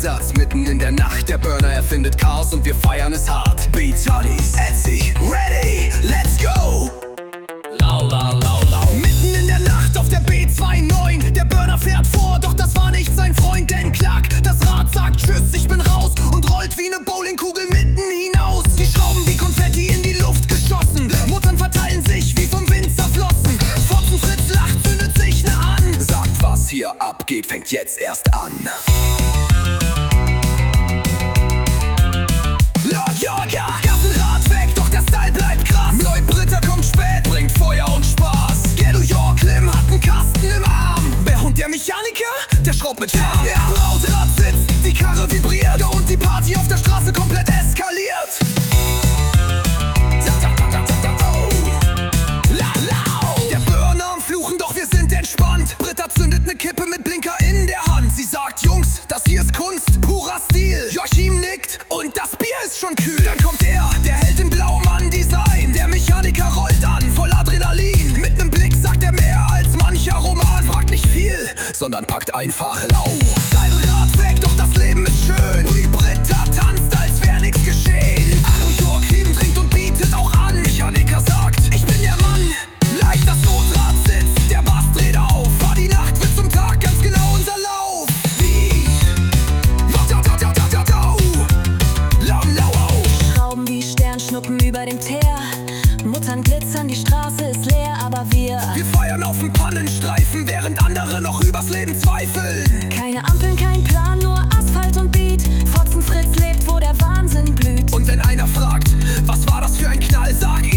Einsatz mitten in der Nacht. Der Burner erfindet Chaos und wir feiern es hart. Beats, Hotties, Etsy, ready, let's go! Lau, lau, lau, lau. Mitten in der Nacht auf der B29. Der Burner fährt vor, doch das war nicht sein Freund. Denn klack, das Rad sagt tschüss, ich bin raus. Und rollt wie ne Bowlingkugel mitten hinaus. Die Schrauben wie Konfetti in die Luft geschossen. Muttern verteilen sich wie vom Wind zerflossen. Fotzenfritz lacht, zündet sich ne an. Sagt, was hier abgeht, fängt jetzt erst an. Gassenrad weg, doch der Style bleibt krass. Neubritter kommt spät, bringt Feuer und Spaß. Ghetto York Lim hat einen Kasten im Arm. Wer und der Mechaniker? Der schraubt mit Charme. Der Brautrad sitzt, die Karre vibriert und die Party auf der Straße komplett eskaliert. Der Burner am Fluchen, doch wir sind entspannt. Britta zündet ne Kippe mit Blinker in der Hand. Sie sagt, Jungs, das hier ist Kunst, purer Stil. Joachim nickt und das Bier ist schon kühl. Dann kommt er, der Held in blauem Design. Der Mechaniker rollt an, voll Adrenalin. Mit nem Blick sagt er mehr als mancher Roman. Fragt nicht viel, sondern packt einfach lau. Sein Rad weg, doch das Leben ist schön. Die Britta tanzt, als wär nix geschehen. Und Joachim trinkt und bietet auch an. Mechaniker sagt, ich bin der Mann. Leicht das Motorrad sitzt, der Bass dreht auf. War die Nacht wird zum Tag, ganz genau unser Lauf. Wie? Schrauben wie Sternschnuppen über dem Teer. Muttern glitzern, die Straße ist leer, aber wir feiern auf dem Pannenstreifen, während andere noch übers Leben zweifeln. keine Ampeln, kein Plan, nur Asphalt und Beat. Fotzenfritz lebt, wo der Wahnsinn blüht. Und wenn einer fragt, was war das für ein Knall, sag